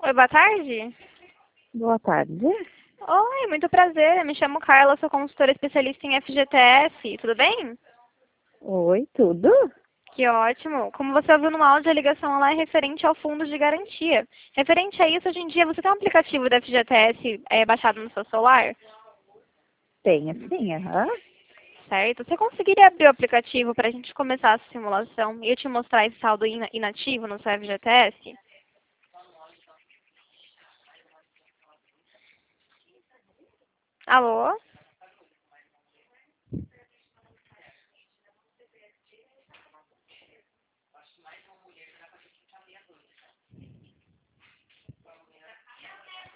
Oi, boa tarde. Boa tarde. Oi, muito prazer. Eu me chamo Carla, sou consultora especialista em FGTS. Tudo bem? Oi, tudo? Que ótimo. Como você ouviu no áudio, a ligação lá é referente ao fundo de garantia. Referente a isso, hoje em dia, você tem um aplicativo da FGTS baixado no seu celular? Tenho sim, aham. Certo? Você conseguiria abrir o aplicativo para a gente começar a simulação e eu te mostrar esse saldo inativo no seu FGTS? Alô?